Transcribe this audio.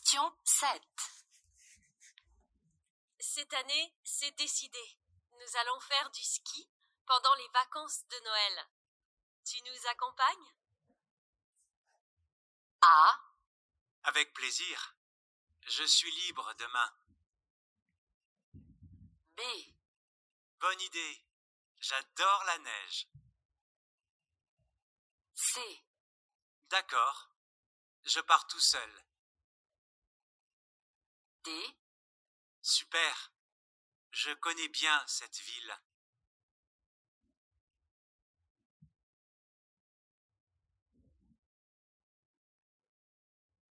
Question 7. Cette année, c'est décidé. Nous allons faire du ski pendant les vacances de Noël. Tu nous accompagnes? A. Avec plaisir. Je suis libre demain. B. Bonne idée. J'adore la neige. C. D'accord. Je pars tout seul. D. Super. Je connais bien cette ville.